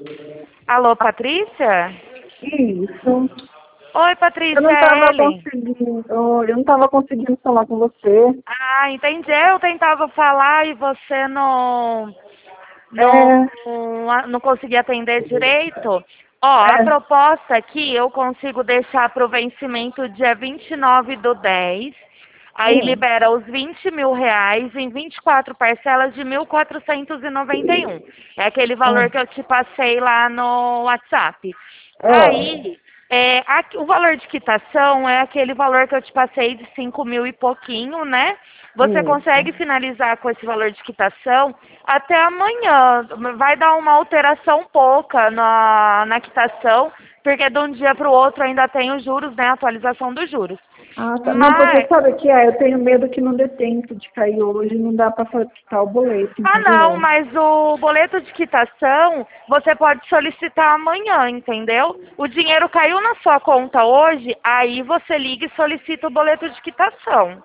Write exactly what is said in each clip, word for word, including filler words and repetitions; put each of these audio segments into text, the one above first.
Alô, Patrícia? Isso. Oi, Eu Patrícia, não é estava Ellen. conseguindo, eu não estava conseguindo falar com você. Ah, entendi. Eu tentava falar e você não, não, É, não conseguia atender direito. Ó, a é, proposta aqui eu consigo deixar para o vencimento dia vinte e nove do dez. Aí hum, libera os vinte mil reais em vinte e quatro parcelas de mil quatrocentos e noventa e um. É aquele valor que hum, eu te passei lá no WhatsApp. é, Aí, é, aqui- o valor de quitação é aquele valor que eu te passei de cinco mil e pouquinho, né? Você consegue isso. finalizar com esse valor de quitação até amanhã. Vai dar uma alteração pouca na, na quitação, porque de um dia para o outro ainda tem os juros, né? A atualização dos juros. Ah, tá. Não, porque Mas, sabe o que é? Eu tenho medo que não dê tempo de cair hoje, não dá para quitar o boleto, ah não, entendeu? mas o boleto de quitação você pode solicitar amanhã, entendeu? O dinheiro caiu na sua conta hoje, aí você liga e solicita o boleto de quitação,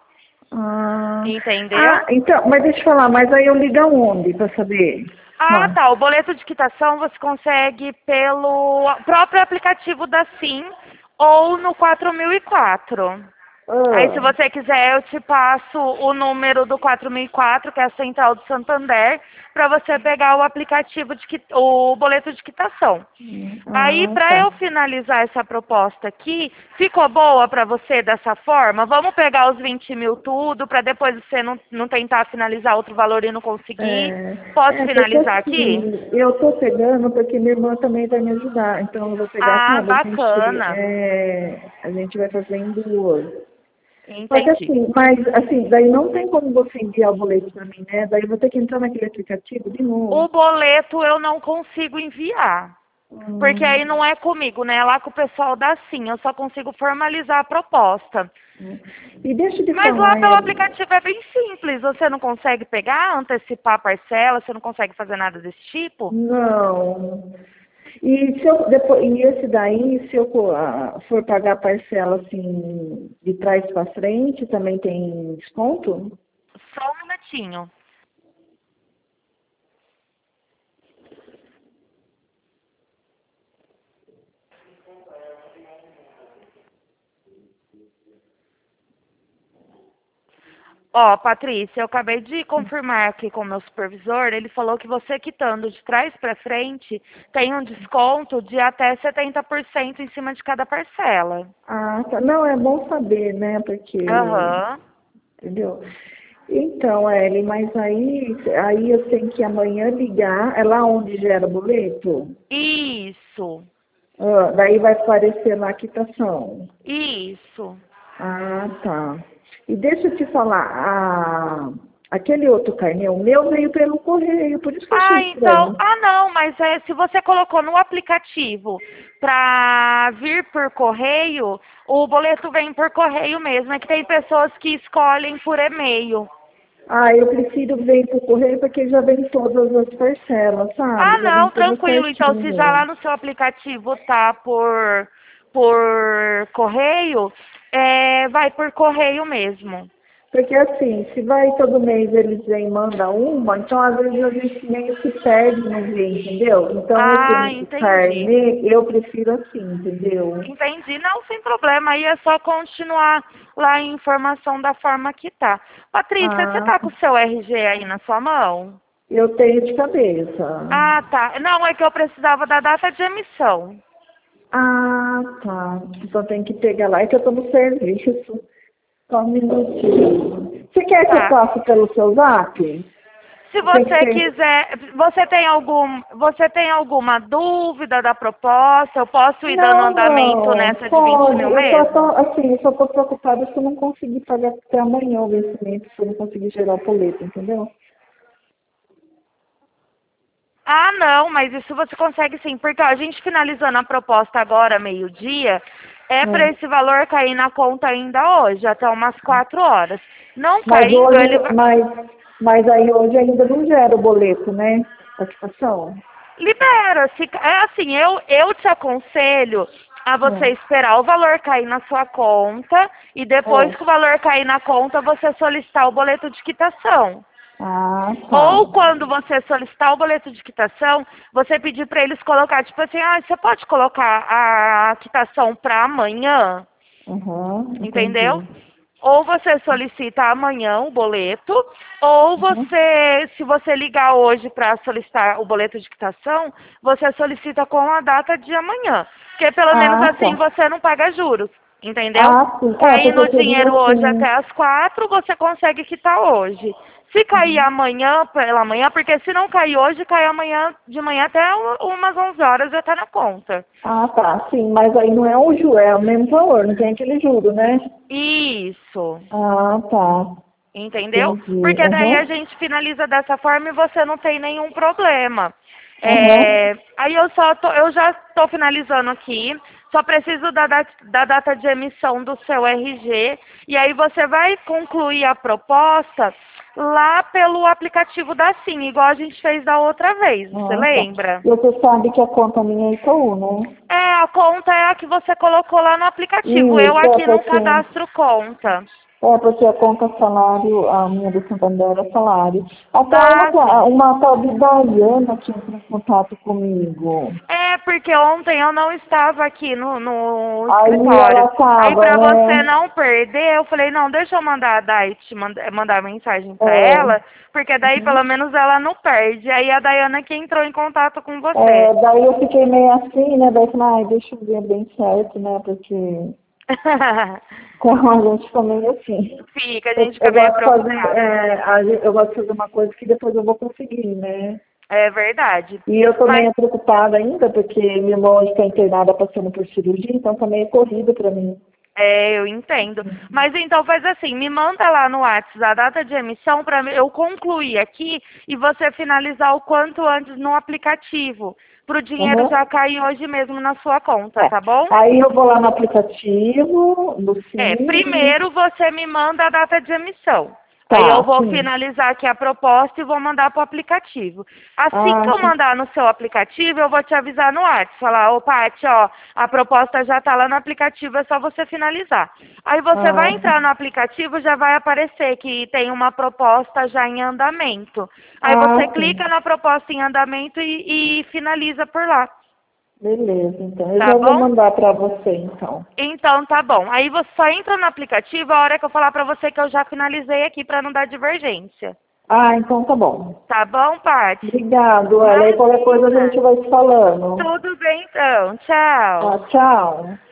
Ah, ah, entendeu? então, mas deixa eu falar, mas aí eu ligo aonde para saber? Ah, Ah, tá. O boleto de quitação você consegue pelo próprio aplicativo da Sim ou no quatro mil e quatro. Aí, se ah, você quiser, eu te passo o número do quatro mil e quatro, que é a Central do Santander, para você pegar o aplicativo de qui- o boleto de quitação. Aí, ah, para tá. eu finalizar essa proposta aqui, ficou boa para você dessa forma? Vamos pegar os vinte mil tudo, para depois você não, não tentar finalizar outro valor e não conseguir. É, Posso é, porque finalizar aqui? assim, eu tô pegando porque minha irmã também vai me ajudar. Então eu vou pegar com Ah, ela, a gente, bacana. é, a gente vai fazer em duas. Só que Entendi. assim, mas assim, daí não tem como você enviar o boleto para mim, né? Daí eu vou ter que entrar naquele aplicativo de O novo. boleto eu não consigo enviar. Porque Hum, aí não é comigo, né? É lá com o pessoal da Sim. Eu só consigo formalizar a proposta. hum. E deixa eu te Mas lá falar, pelo Ellen, aplicativo é bem simples. Você não consegue pegar, antecipar a parcela, você não consegue fazer nada desse tipo? não. E se eu depois, e esse daí, se eu co- ah, for pagar a parcela assim de trás para frente, também tem desconto? Só um minutinho. Ó, Patrícia, eu acabei de confirmar aqui com o meu supervisor, ele falou que você quitando de trás para frente tem um desconto de até setenta por cento em cima de cada parcela. Ah, tá. Não, é bom saber, né? Porque, Aham. entendeu? Então, Ellen, mas aí, aí eu tenho que amanhã ligar, é lá onde gera o boleto? Isso. Ah, daí vai aparecer lá a quitação. Isso. Ah, tá. E deixa eu te falar, a, aquele outro carnê, o meu veio pelo correio, por isso que eu achei Ah, então. estranho. Ah, não, mas é, se você colocou no aplicativo para vir por correio, o boleto vem por correio mesmo. É que tem pessoas que escolhem por e-mail. Ah, eu prefiro ver por correio porque já vem todas as parcelas, Ah, sabe? Já vem não, tudo tranquilo. Então, se já certinho. lá no seu aplicativo tá por, por correio, é, vai por correio mesmo. Porque assim, se vai todo mês eles vêm e mandam uma, então às vezes a gente meio que perde no ver, entendeu? Então Ah, esse entendi. carnê eu prefiro assim, entendeu? Entendi. Não, sem problema. Aí é só continuar lá a informação da forma que tá. Patrícia, você Ah, tá com o seu R G aí na sua mão? eu tenho de cabeça. Ah, tá. Não, é que eu precisava da data de emissão. Ah, tá. Então tem que pegar lá, é que eu tô no serviço. Só um minutinho. Você quer que eu Tá. passe pelo seu zap? Se Tem que você ser. quiser, você tem algum, você tem alguma dúvida da proposta? Eu posso ir dando Não, andamento não, nessa de vinte pode. mil Eu só tô, mesmo? assim, eu só tô preocupada se eu não conseguir pagar até amanhã o vencimento, se eu não conseguir gerar o boleto, entendeu? Ah, não, mas isso você consegue sim, porque ó, a gente finalizando a proposta agora, meio-dia, é para É. esse valor cair na conta ainda hoje, até umas quatro horas. Não Mas caindo, hoje, ele vai... mas, mas aí hoje ainda não gera o boleto, né? A quitação. libera. Se... É assim, eu, eu te aconselho a você É. esperar o valor cair na sua conta e depois É. que o valor cair na conta, você solicitar o boleto de quitação. Ah, tá. Ou quando você solicitar o boleto de quitação, você pedir para eles colocar, tipo assim, ah, você pode colocar a quitação para amanhã, Uhum, entendeu? entendi. Ou você solicita amanhã o boleto, ou Uhum. você, se você ligar hoje para solicitar o boleto de quitação, você solicita com a data de amanhã. Porque pelo menos Ah, assim tá. você não paga juros, entendeu? Ah, sim. É, Caindo porque o seria dinheiro hoje assim. até as quatro, você consegue quitar hoje. Se cair Uhum. amanhã, pela manhã, porque se não cair hoje, cai amanhã de manhã até u- umas onze horas já tá na conta. Ah, tá, sim, mas aí não é o juro, é o mesmo valor, não tem aquele juro, né? Isso. Ah, tá. Entendeu? Entendi. Porque daí a Aham. gente finaliza dessa forma e você não tem nenhum problema. Aham. É, aí eu só tô, eu já estou finalizando aqui, só preciso da, dat- da data de emissão do seu R G e aí você vai concluir a proposta lá pelo aplicativo da Sim, igual a gente fez da outra vez, você Ah, tá. lembra? E você sabe que a conta minha é Itaú, né? É, a conta é a que você colocou lá no aplicativo. Eu Isso, é aqui não porque, cadastro conta. é porque a conta salário, a minha do Santander é salário. Até uma, Ah, sim. ca- uma tal de Daiana que entrou em contato comigo. É, porque ontem eu não estava aqui no, no Aí ela escritório. Aí tava, pra você né? não perder, eu falei, não, deixa eu mandar a Dai te manda- mandar mensagem pra É. ela, porque daí Uhum. pelo menos ela não perde. Aí a Dayana que entrou em contato com você. É, daí eu fiquei meio assim, né? Daí eu falei, ai, deixa eu ver bem certo, né? Porque com a gente fica meio assim. Fica, a Eu, gente fica eu meio gosto de fazer, preocupada. é, a gen- eu gosto de fazer uma coisa que depois eu vou conseguir, né? É verdade. E eu tô Mas meio preocupada ainda, porque minha irmã está internada passando por cirurgia, então tá meio corrido pra mim. é, eu entendo. Mas então faz assim, me manda lá no WhatsApp a data de emissão para eu concluir aqui e você finalizar o quanto antes no aplicativo, para o dinheiro Aham. já cair hoje mesmo na sua conta, É. tá bom? Aí eu vou lá no aplicativo, no É, Sim, e primeiro você me manda a data de emissão. Aí eu tá, vou sim. finalizar aqui a proposta e vou mandar para o aplicativo. Assim Ah, que eu sim. mandar no seu aplicativo, eu vou te avisar no WhatsApp. Falar, ô Paty, ó, a proposta já está lá no aplicativo, é só você finalizar. Aí você vai Ah, entrar no aplicativo, já vai aparecer que tem uma proposta já em andamento. Aí você ah, sim. clica na proposta em andamento e, e finaliza por lá, Beleza, então. Eu tá já vou bom? mandar pra você, então. Então tá bom. Aí você só entra no aplicativo a hora que eu falar pra você que eu já finalizei aqui pra não dar divergência. Ah, então tá bom. Tá bom, Paty? Obrigado, ela. E qualquer coisa a Imagina. gente vai se falando. Tudo bem então. Tchau. Tá, tchau.